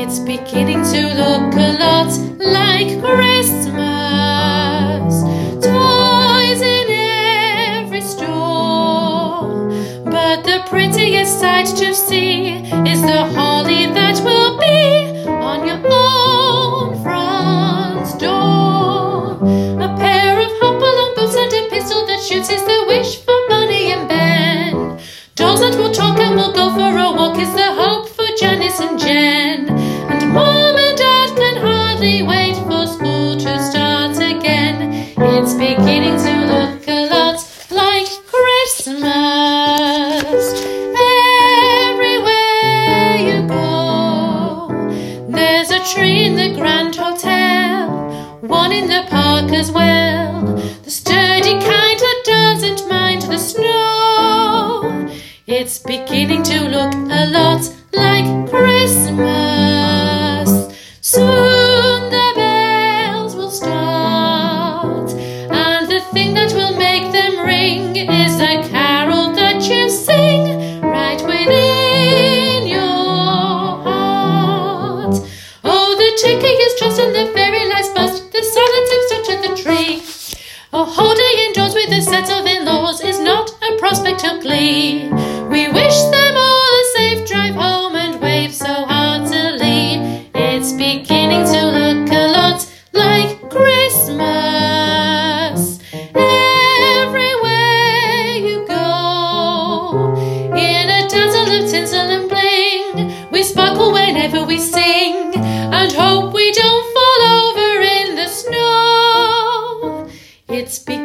It's beginning to look a lot like Christmas. Toys in every store, but the prettiest sight to see is the holly that will be on your own front door. A pair of hop-along boots and a pistol that shoots is the wish for Bonnie and Ben. Dolls that will talk and will go for a walk is the hope for Janice and Jen. And Mom and Dad can hardly wait for school to start again. It's beginning to look a lot like Christmas. Everywhere you go, there's a tree in the Grand Hotel, one in the park as well, the sturdy kind that doesn't mind the snow. It's beginning to look a lot like Christmas. Soon the bells will start, and the thing that will make them ring is a carol that you sing right within your heart. Oh, the ticker is just and the fairy lights bust, the silent seems touch at the tree. A whole day indoors with a set of in-laws is not a prospect of glee. We wish them all a safe drive home and wave so heartily. It's beginning to look a lot like Christmas. Everywhere you go, in a dazzle of tinsel and bling, we sparkle whenever we sing, and hope we don't fall over in the snow. It's beginning